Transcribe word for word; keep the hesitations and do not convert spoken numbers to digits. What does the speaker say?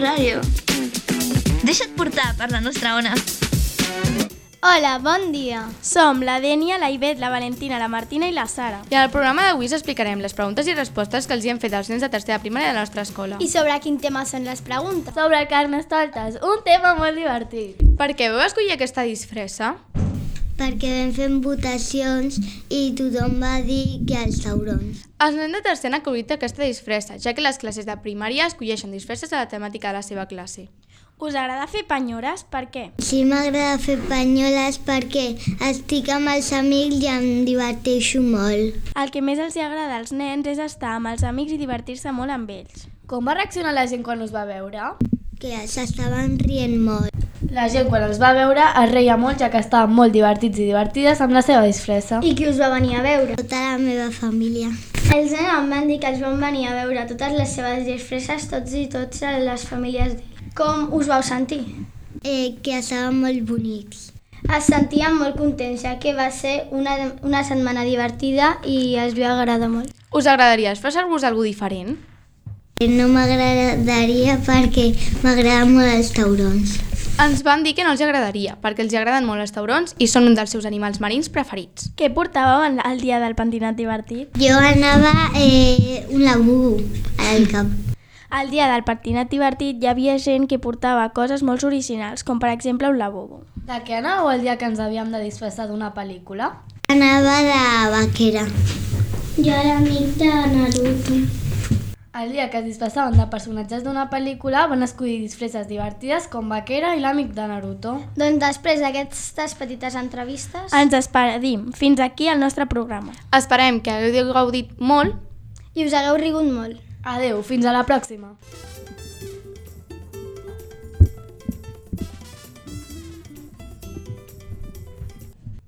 ràdio. Deixa't portar per la nostra ona. Hola, bon dia. Som la Dènia, la Ivet, la Valentina, la Martina i la Sara. I en el programa d'avui us explicarem les preguntes i respostes que els hi hem fet als nens de tercera primària de la nostra escola. I sobre quin tema són les preguntes? Sobre carnestoltes, un tema molt divertit. Per què vau escollir aquesta disfressa? Perquè vam fer votacions i tothom va dir que els taurons. Els nens de tercera han escollit aquesta disfressa, ja que les classes de primària escolleixen disfresses a la temàtica de la seva classe. Us agrada fer penyores? Per què? Sí, m'agrada fer penyoles perquè estic amb els amics i em diverteixo molt. El que més els agrada als nens és estar amb els amics i divertir-se molt amb ells. Com va reaccionar la gent quan us va veure? Que s'estaven rient molt. La gent quan els va veure es reia molt, ja que estaven molt divertits i divertides amb la seva disfressa. I qui us va venir a veure? Tota la meva família. Els nens em van dir que els van venir a veure totes les seves disfresses, tots i tots les famílies d'ells. Com us vau sentir? Eh, que estaven molt bonics. Es sentien molt contents, ja que va ser una, una setmana divertida i els va agradar molt. Us agradaria disfressar-vos d'algú diferent? No m'agradaria perquè m'agraden molt els taurons. Ens van dir que no els agradaria, perquè els agraden molt els taurons i són un dels seus animals marins preferits. Què portàveu el dia del pentinat divertit? Jo anava eh, un labubu al cap. El dia del pentinat divertit hi havia gent que portava coses molt originals, com per exemple un lavabo. De què anàveu el dia que ens havíem de disfressar d'una pel·lícula? Anava de vaquera. Jo era amic de Naruto. El dia que es disfressaven de personatges d'una pel·lícula van escollir disfresses divertides com Vaquera i l'amic de Naruto. Doncs després d'aquestes petites entrevistes ens despedim. Fins aquí el nostre programa. Esperem que hagueu gaudit molt i us hagueu rigut molt. Adeu, fins a la pròxima.